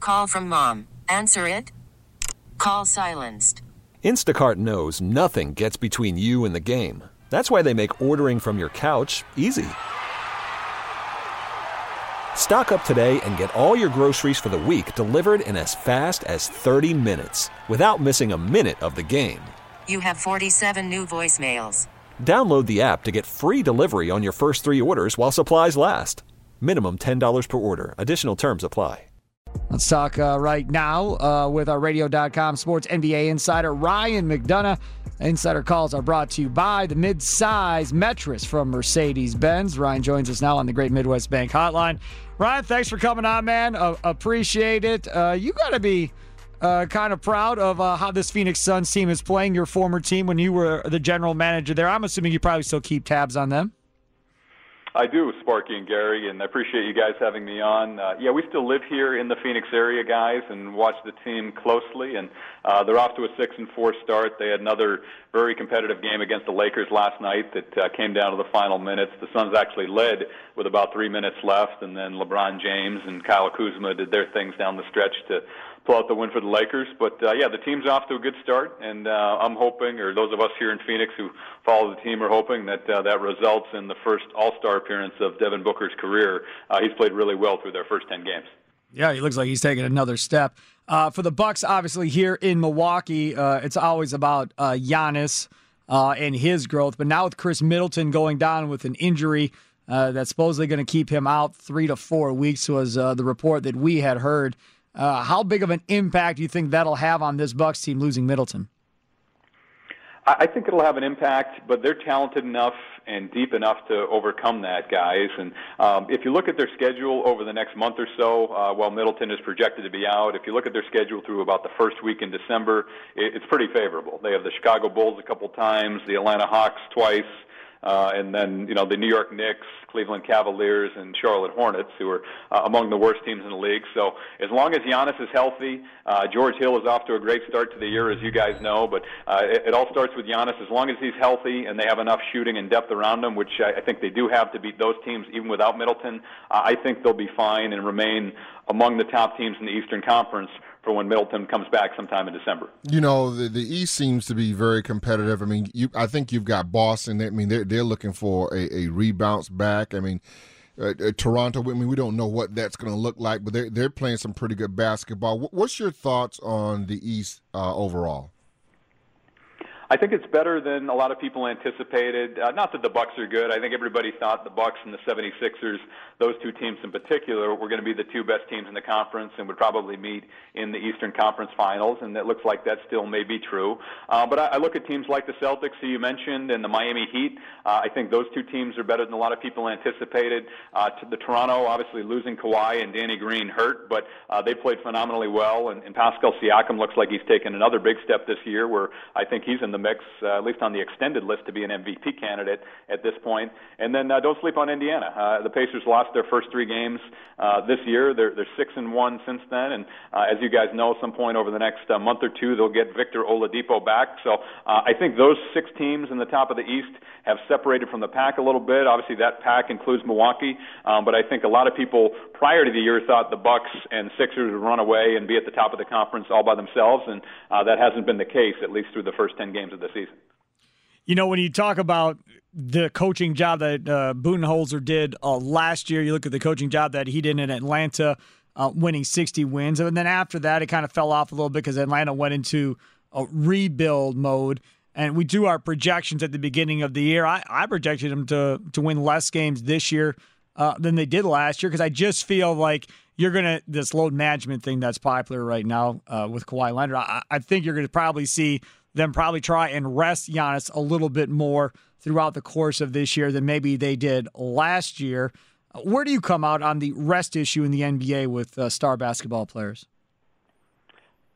Call from mom. Answer it. Call silenced. Instacart knows nothing gets between you and the game. That's why they make ordering from your couch easy. Stock up today and get all your groceries for the week delivered in as fast as 30 minutes without missing a minute of the game. You have 47 new voicemails. Download the app to get free delivery on your first 3 orders while supplies last. Minimum $10 per order. Additional terms apply. Let's talk right now with our Radio.com sports NBA insider, Ryan McDonough. Insider calls are brought to you by the mid-size mattress from Mercedes-Benz. Ryan joins us now on the Great Midwest Bank Hotline. Ryan, thanks for coming on, man. Appreciate it. You got to be kind of proud of how this Phoenix Suns team is playing, your former team when you were the general manager there. I'm assuming you probably still keep tabs on them. I do, Sparky and Gary, and I appreciate you guys having me on. We still live here in the Phoenix area, guys, and watch the team closely. And they're off to a 6-4 start. They had another very competitive game against the Lakers last night that came down to the final minutes. The Suns actually led with about 3 minutes left, and then LeBron James and Kyle Kuzma did their things down the stretch to pull out the win for the Lakers. But, the team's off to a good start, and I'm hoping, or those of us here in Phoenix who follow the team are hoping that that results in the first All-Star appearance of Devin Booker's career. He's played really well through their first 10 games. Yeah, he looks like he's taking another step. For the Bucks, obviously, here in Milwaukee, it's always about Giannis and his growth. But now with Chris Middleton going down with an injury that's supposedly going to keep him out 3 to 4 weeks was the report that we had heard. How big of an impact do you think that'll have on this Bucks team losing Middleton? I think it'll have an impact, but they're talented enough and deep enough to overcome that, guys. And if you look at their schedule over the next month or so, while Middleton is projected to be out, if you look at their schedule through about the first week in December, it's pretty favorable. They have the Chicago Bulls a couple times, the Atlanta Hawks twice, and then, the New York Knicks, Cleveland Cavaliers, and Charlotte Hornets, who are among the worst teams in the league. So as long as Giannis is healthy, George Hill is off to a great start to the year, as you guys know, but it all starts with Giannis. As long as he's healthy and they have enough shooting and depth around him, which I think they do have to beat those teams even without Middleton, I think they'll be fine and remain among the top teams in the Eastern Conference for when Middleton comes back sometime in December. The East seems to be very competitive. I mean, I think you've got Boston. I mean, they're looking for a rebounce back. I mean, Toronto, we don't know what that's going to look like, but they're playing some pretty good basketball. What's your thoughts on the East overall? I think it's better than a lot of people anticipated. Not that the Bucks are good. I think everybody thought the Bucks and the 76ers, those two teams in particular, were going to be the two best teams in the conference and would probably meet in the Eastern Conference Finals, and it looks like that still may be true. But I look at teams like the Celtics, who you mentioned, and the Miami Heat. I think those two teams are better than a lot of people anticipated. To the Toronto, obviously losing Kawhi and Danny Green hurt, but they played phenomenally well, and Pascal Siakam looks like he's taken another big step this year, where I think he's in the mix, at least on the extended list, to be an MVP candidate at this point. And then don't sleep on Indiana. The Pacers lost their first 3 games this year. They're 6-1 since then, and as you guys know, at some point over the next month or two, they'll get Victor Oladipo back. So I think those 6 teams in the top of the East have separated from the pack a little bit. Obviously, that pack includes Milwaukee, but I think a lot of people prior to the year thought the Bucks and Sixers would run away and be at the top of the conference all by themselves, and that hasn't been the case, at least through the first 10 games of the season. When you talk about the coaching job that Budenholzer did last year, you look at the coaching job that he did in Atlanta, winning 60 wins. And then after that, it kind of fell off a little bit because Atlanta went into a rebuild mode. And we do our projections at the beginning of the year. I projected them to win less games this year than they did last year, because I just feel like this load management thing that's popular right now with Kawhi Leonard. I think you're going to probably see them try and rest Giannis a little bit more throughout the course of this year than maybe they did last year. Where do you come out on the rest issue in the NBA with star basketball players?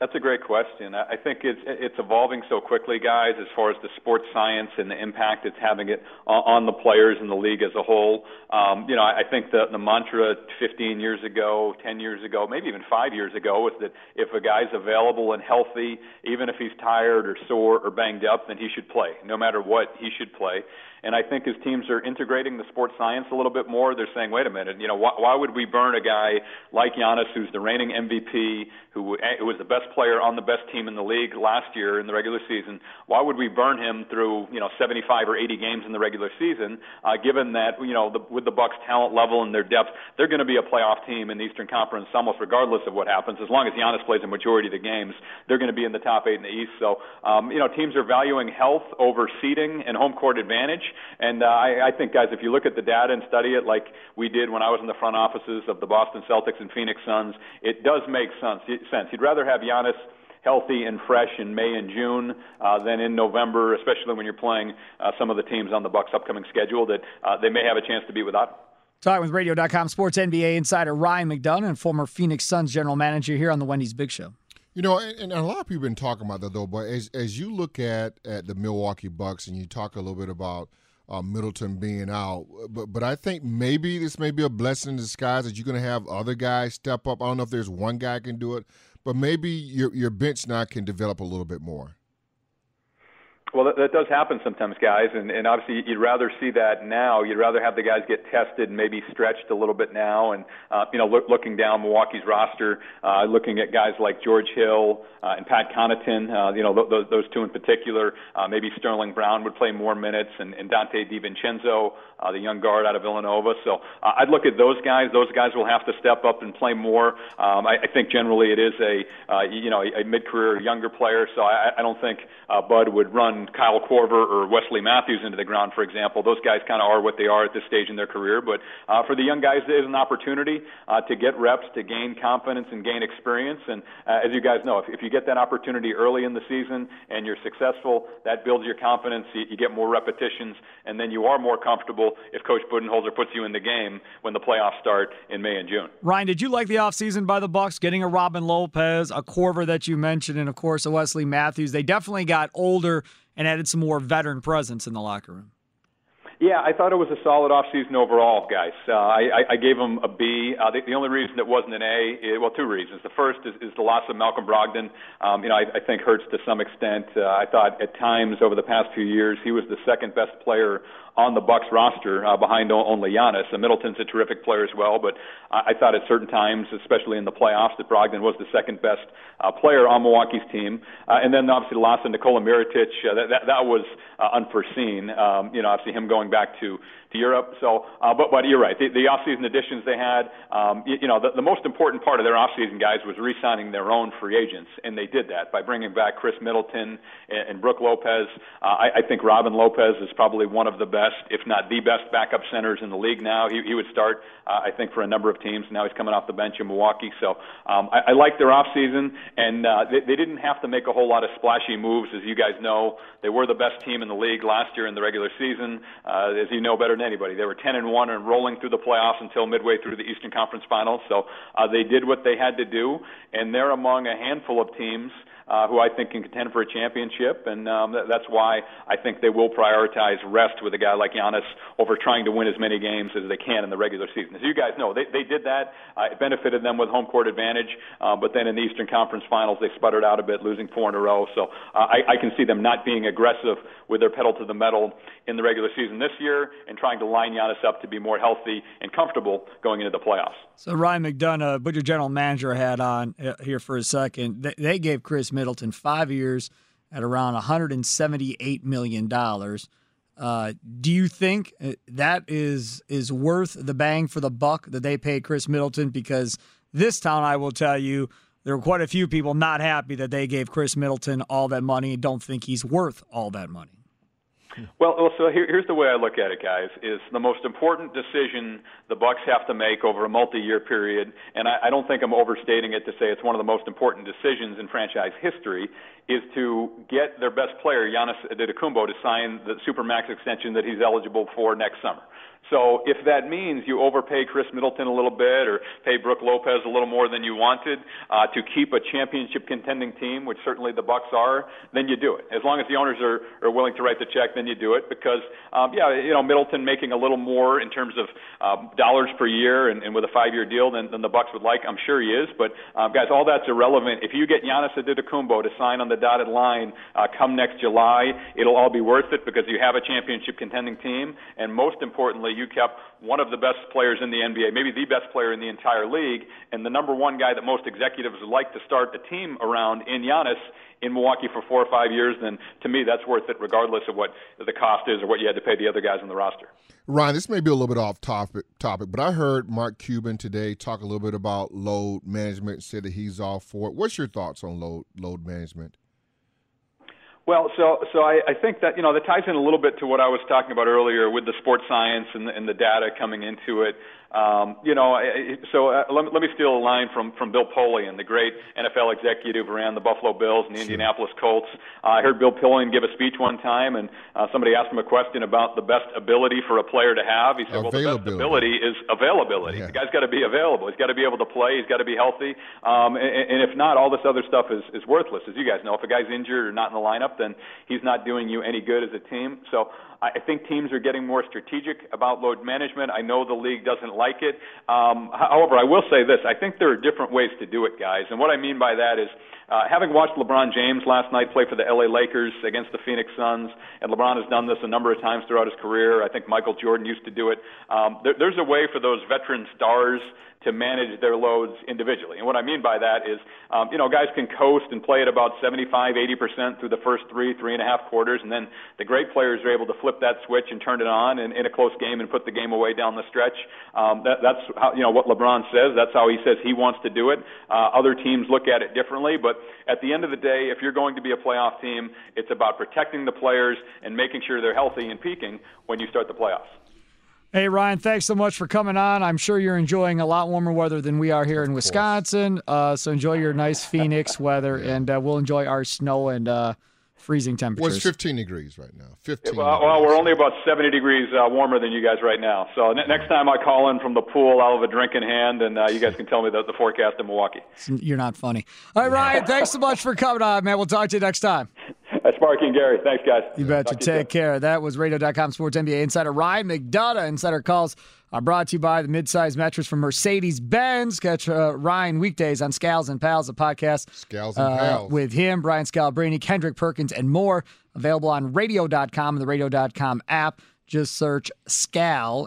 That's a great question. I think it's evolving so quickly, guys, as far as the sports science and the impact it's having it on the players in the league as a whole. I think the mantra 15 years ago, 10 years ago, maybe even 5 years ago was that if a guy's available and healthy, even if he's tired or sore or banged up, then he should play. No matter what, he should play. And I think as teams are integrating the sports science a little bit more, they're saying, wait a minute, why would we burn a guy like Giannis, who's the reigning MVP, who was the best player on the best team in the league last year in the regular season? Why would we burn him through 75 or 80 games in the regular season, given that with the Bucks' talent level and their depth, they're going to be a playoff team in the Eastern Conference almost regardless of what happens. As long as Giannis plays a majority of the games, they're going to be in the top 8 in the East. So teams are valuing health over seeding and home court advantage. And I think, guys, if you look at the data and study it like we did when I was in the front offices of the Boston Celtics and Phoenix Suns, it does make sense. You'd rather have Giannis healthy and fresh in May and June than in November, especially when you're playing some of the teams on the Bucks' upcoming schedule that they may have a chance to be without him. Talking with Radio.com sports NBA insider Ryan McDonough and former Phoenix Suns general manager here on the Wendy's Big Show. And a lot of people have been talking about that, though, but as you look at the Milwaukee Bucks and you talk a little bit about Middleton being out, but I think maybe this may be a blessing in disguise that you're going to have other guys step up. I don't know if there's one guy can do it, but maybe your bench now can develop a little bit more. Well, that does happen sometimes, guys, and obviously you'd rather see that now. You'd rather have the guys get tested and maybe stretched a little bit now. And looking down Milwaukee's roster, looking at guys like George Hill and Pat Connaughton, those two in particular. Maybe Sterling Brown would play more minutes, and Dante DiVincenzo, the young guard out of Villanova. So I'd look at those guys. Those guys will have to step up and play more. I think generally it is a mid-career younger player. So I don't think Bud would run Kyle Korver or Wesley Matthews into the ground, for example. Those guys kind of are what they are at this stage in their career. But for the young guys, there's an opportunity to get reps, to gain confidence and gain experience. And as you guys know, if you get that opportunity early in the season and you're successful, that builds your confidence. You get more repetitions, and then you are more comfortable if Coach Budenholzer puts you in the game when the playoffs start in May and June. Ryan, did you like the offseason by the Bucks, getting a Robin Lopez, a Korver that you mentioned, and, of course, a Wesley Matthews? They definitely got older and added some more veteran presence in the locker room. Yeah, I thought it was a solid offseason overall, guys. I gave them a B. The only reason it wasn't an A, two reasons. The first is the loss of Malcolm Brogdon. I think hurts to some extent. I thought at times over the past few years he was the second best player on the Bucks roster behind only Giannis. And Middleton's a terrific player as well, but I thought at certain times, especially in the playoffs, that Brogdon was the second best player on Milwaukee's team. And then obviously the loss of Nikola Mirotic, that was unforeseen. Obviously him going back to Europe. So, but you're right. The offseason additions they had, the most important part of their offseason, guys, was re-signing their own free agents, and they did that by bringing back Chris Middleton and Brook Lopez. I think Robin Lopez is probably one of the best, if not the best, backup centers in the league now. He would start, I think, for a number of teams. Now he's coming off the bench in Milwaukee. So I like their offseason, and they didn't have to make a whole lot of splashy moves, as you guys know. They were the best team in the league last year in the regular season, as you know better than anybody. They were 10-1 and rolling through the playoffs until midway through the Eastern Conference Finals. So they did what they had to do, and they're among a handful of teams who I think can contend for a championship, and that's why I think they will prioritize rest with a guy like Giannis over trying to win as many games as they can in the regular season. As you guys know, they did that. It benefited them with home court advantage, but then in the Eastern Conference Finals, they sputtered out a bit, losing 4 in a row. So I can see them not being aggressive with their pedal to the metal in the regular season this year and trying to line Giannis up to be more healthy and comfortable going into the playoffs. So Ryan McDonough, put your general manager hat on here for a second. They gave Chris Middleton 5 years at around $178 million. Do you think that is worth the bang for the buck that they paid Chris Middleton? Because this town, I will tell you, there were quite a few people not happy that they gave Chris Middleton all that money and don't think he's worth all that money. Well, so here's the way I look at it, guys, is the most important decision the Bucks have to make over a multi-year period, and I don't think I'm overstating it to say it's one of the most important decisions in franchise history, is to get their best player, Giannis Antetokounmpo, to sign the Supermax extension that he's eligible for next summer. So if that means you overpay Chris Middleton a little bit or pay Brook Lopez a little more than you wanted to keep a championship contending team, which certainly the Bucks are, then you do it. As long as the owners are willing to write the check, then you do it because, Middleton making a little more in terms of dollars per year and with a 5-year deal than the Bucks would like. I'm sure he is. But, guys, all that's irrelevant. If you get Giannis Antetokounmpo to sign on the dotted line come next July, it'll all be worth it because you have a championship contending team. And most importantly, you kept one of the best players in the NBA, maybe the best player in the entire league, and the number one guy that most executives would like to start a team around in Giannis in Milwaukee for 4 or 5 years, then to me that's worth it regardless of what the cost is or what you had to pay the other guys on the roster. Ryan, this may be a little bit off topic, but I heard Mark Cuban today talk a little bit about load management, said that he's all for it. What's your thoughts on load management? Well, so I think that, that ties in a little bit to what I was talking about earlier with the sports science and the data coming into it. Let me steal a line from Bill Polian, the great NFL executive who ran the Buffalo Bills and the Indianapolis Colts. I heard Bill Polian give a speech one time, and somebody asked him a question about the best ability for a player to have. He said, well, the best ability is availability. Yeah. The guy's got to be available. He's got to be able to play. He's got to be healthy. And if not, all this other stuff is worthless. As you guys know, if a guy's injured or not in the lineup, then he's not doing you any good as a team. So I think teams are getting more strategic about load management. I know the league doesn't like it. However, I will say this. I think there are different ways to do it, guys. And what I mean by that is having watched LeBron James last night play for the LA Lakers against the Phoenix Suns, and LeBron has done this a number of times throughout his career. I think Michael Jordan used to do it. There's a way for those veteran stars to manage their loads individually. And what I mean by that is, guys can coast and play at about 75, 80% through the first 3.5 quarters, and then the great players are able to flip that switch and turn it on in a close game and put the game away down the stretch. That's how, what LeBron says. That's how he says he wants to do it. Other teams look at it differently, but at the end of the day, if you're going to be a playoff team, it's about protecting the players and making sure they're healthy and peaking when you start the playoffs. Hey, Ryan, thanks so much for coming on. I'm sure you're enjoying a lot warmer weather than we are here in Wisconsin. So enjoy your nice Phoenix weather, and we'll enjoy our snow and freezing temperatures. Well, it's 15 degrees right now. 15 Well, we're only about 70 degrees warmer than you guys right now. So next time I call in from the pool, I'll have a drink in hand, and you guys can tell me the forecast in Milwaukee. You're not funny. All right, Ryan, thanks so much for coming on, man. We'll talk to you next time. Sparky and Gary. Thanks, guys. You betcha. Take care. That was Radio.com Sports NBA insider Ryan McDonough. Insider calls are brought to you by the midsize mattress from Mercedes-Benz. Catch Ryan weekdays on Scals and Pals, a podcast Scals and Pals with him, Brian Scalabrine, Kendrick Perkins, and more. Available on Radio.com and the Radio.com app. Just search Scal,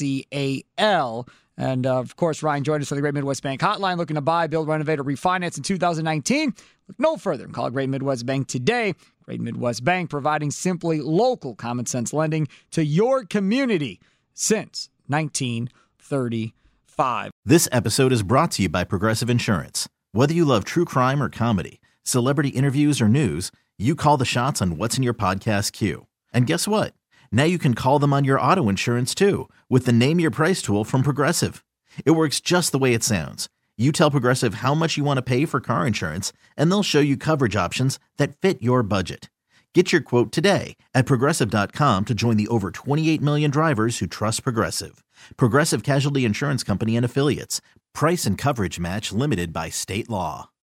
S-C-A-L. And, of course, Ryan joined us on the Great Midwest Bank Hotline, looking to buy, build, renovate, or refinance in 2019. Look no further and call Great Midwest Bank today. Great Midwest Bank, providing simply local common sense lending to your community since 1935. This episode is brought to you by Progressive Insurance. Whether you love true crime or comedy, celebrity interviews or news, you call the shots on what's in your podcast queue. And guess what? Now you can call them on your auto insurance too with the Name Your Price tool from Progressive. It works just the way it sounds. You tell Progressive how much you want to pay for car insurance, and they'll show you coverage options that fit your budget. Get your quote today at Progressive.com to join the over 28 million drivers who trust Progressive. Progressive Casualty Insurance Company and Affiliates. Price and coverage match limited by state law.